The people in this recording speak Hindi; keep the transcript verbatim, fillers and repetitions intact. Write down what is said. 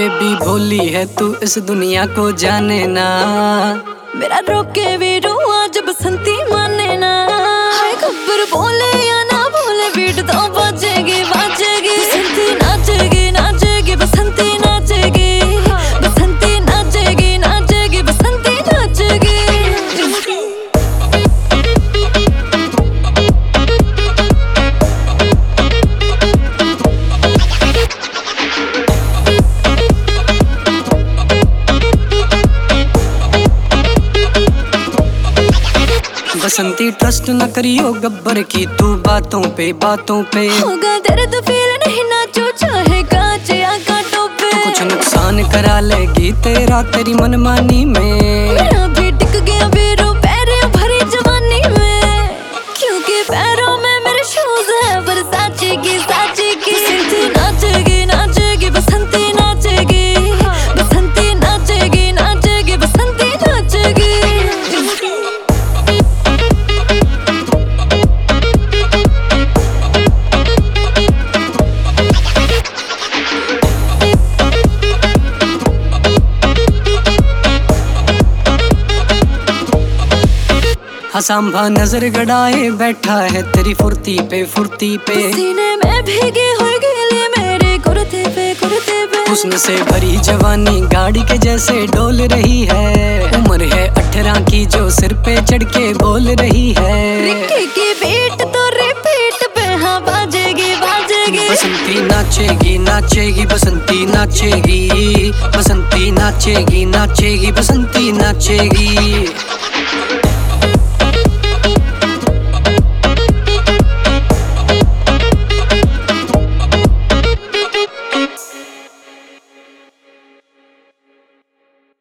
बेबी भोली है तू, इस दुनिया को जाने ना। मेरा रोके भी रुआ जब बसंती माने ना। हाय खबर बोले या ना बोले बीट तो बजेगी बजेगी। बसंती नाचेगी नाचेगी बसंती नाचेगी। बसंती नाचेगी नाचेगी बसंती नाचेगी। बसंती ट्रस्ट न करियो गब्बर की तू बातों पे बातों पे। होगा दर्द फील नहीं नाचो चाहे कांच या कांटों पे। कुछ नुकसान करा लेगी तेरा तेरी मनमानी में। मेरा भी टिक गया बेरो पैरों भरी जवानी में। क्योंकि पैरों में मेरे शूज है वर्साचे की साचे की। बसंती नाचेगी नाचेगी बसंती नाचेगी। बसंती नाचेगी नाचेगी बसंती नाचेगी। हसांभा नजर गड़ाए बैठा है तेरी फुर्ती पे फुर्ती पे। सीने में भीगी हुई गीली मेरे कुर्ते पे कुर्ते पे। हुस्न से भरी जवानी गाड़ी के जैसे डोल रही है। उम्र है अठारह की जो सिर पे चढ़ के बोल रही है। रिक्की की बीट तो रिपीट पे हाँ बाजेगी बाजेगी। बसंती नाचेगी नाचेगी बसंती नाचेगी। बसंती नाचेगी नाचेगी बसंती नाचेगी।